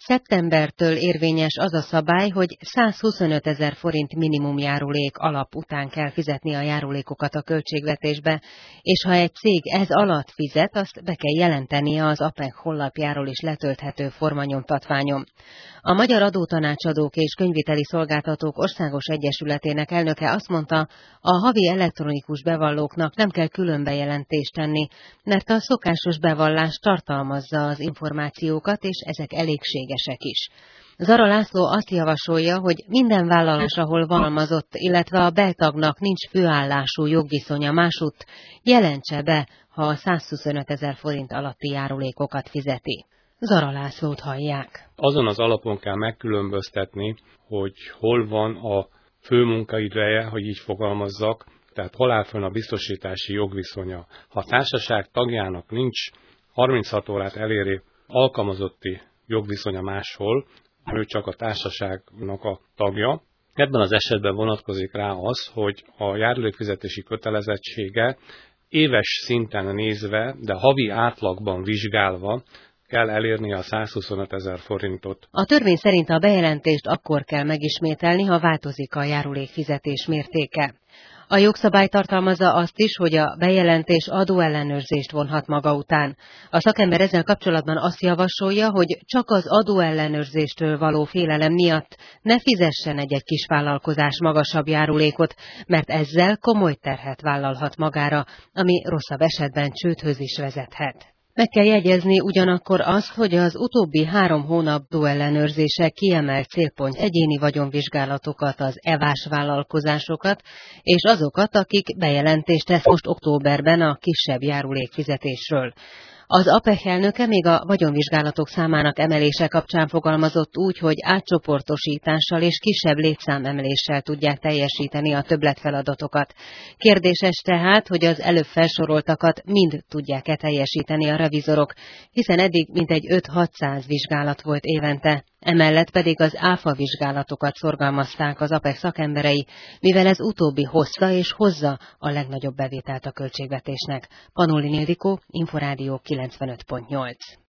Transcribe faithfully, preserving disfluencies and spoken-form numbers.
Szeptembertől érvényes az a szabály, hogy százhuszonöt ezer forint minimum járulék alap után kell fizetni a járulékokat a költségvetésbe, és ha egy cég ez alatt fizet, azt be kell jelentenie az á pé e ká honlapjáról is letölthető formanyomtatványon. A Magyar Adótanácsadók és Könyviteli Szolgáltatók Országos Egyesületének elnöke azt mondta, a havi elektronikus bevallóknak nem kell külön bejelentést tenni, mert a szokásos bevallás tartalmazza az információkat, és ezek elégségesek is. Zara László azt javasolja, hogy minden vállalás, ahol alkalmazott, illetve a beltagnak nincs főállású jogviszonya másutt, jelentse be, ha a százhuszonöt ezer forint alatti járulékokat fizeti. Zara Lászlót hallják. Azon az alapon kell megkülönböztetni, hogy hol van a főmunkaideje, hogy így fogalmazzak, tehát hol áll fönn a biztosítási jogviszonya. Ha a társaság tagjának nincs harminchat órát elérő alkalmazotti jogviszonya máshol, ő csak a társaságnak a tagja. Ebben az esetben vonatkozik rá az, hogy a járulékfizetési kötelezettsége éves szinten nézve, de havi átlagban vizsgálva kell elérni a százhuszonöt ezer forintot. A törvény szerint a bejelentést akkor kell megismételni, ha változik a járulékfizetés mértéke. A jogszabály tartalmazza azt is, hogy a bejelentés adóellenőrzést vonhat maga után. A szakember ezzel kapcsolatban azt javasolja, hogy csak az adóellenőrzéstől való félelem miatt ne fizessen egy-egy kisvállalkozás magasabb járulékot, mert ezzel komoly terhet vállalhat magára, ami rosszabb esetben csődhöz is vezethet. Meg kell jegyezni ugyanakkor azt, hogy az utóbbi három hónap adóellenőrzése kiemelt célpont egyéni vagyonvizsgálatokat, az evás vállalkozásokat, és azokat, akik bejelentést tesz most októberben a kisebb járulékfizetésről. Az á pé e ká elnöke még a vagyonvizsgálatok számának emelése kapcsán fogalmazott úgy, hogy átcsoportosítással és kisebb létszámemeléssel tudják teljesíteni a többletfeladatokat. Kérdéses tehát, hogy az előbb felsoroltakat mind tudják-e teljesíteni a revizorok, hiszen eddig mintegy öt-hatszáz vizsgálat volt évente. Emellett pedig az áfa vizsgálatokat szorgalmazták az á pé e ká szakemberei, mivel ez utóbbi hozta és hozza a legnagyobb bevételt a költségvetésnek. Panolin Ildikó, Inforádió kilencvenöt pont nyolc.